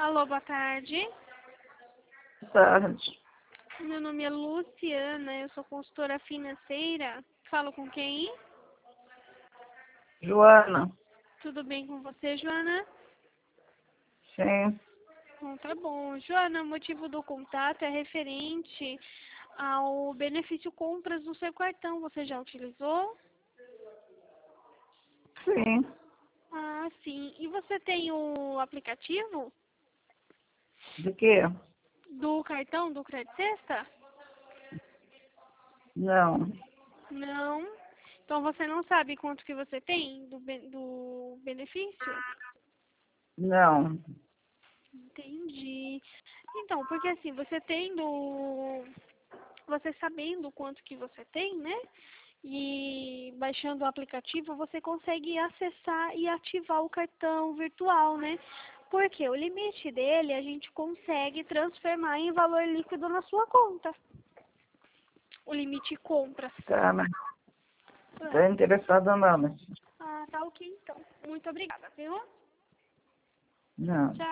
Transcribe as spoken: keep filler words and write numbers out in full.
Alô, boa tarde. Boa tarde. Meu nome é Luciana, eu sou consultora financeira. Falo com quem? Joana. Tudo bem com você, Joana? Sim. Então, tá bom. Joana, o motivo do contato é referente ao benefício compras do seu cartão. Você já utilizou? Sim. Ah, sim. E você tem o aplicativo De quê? do cartão do Crédito Sexta? Não. Não. Então você não sabe quanto que você tem do, be- do benefício? Não. Entendi. Então, porque assim, você tendo, você sabendo quanto que você tem, né? E baixando o aplicativo, você consegue acessar e ativar o cartão virtual, né? Porque o limite dele a gente consegue transformar em valor líquido na sua conta. O limite compras. Tá, mas tô interessada não, mas Ah, tá ok então. Muito obrigada, viu? não. Tchau.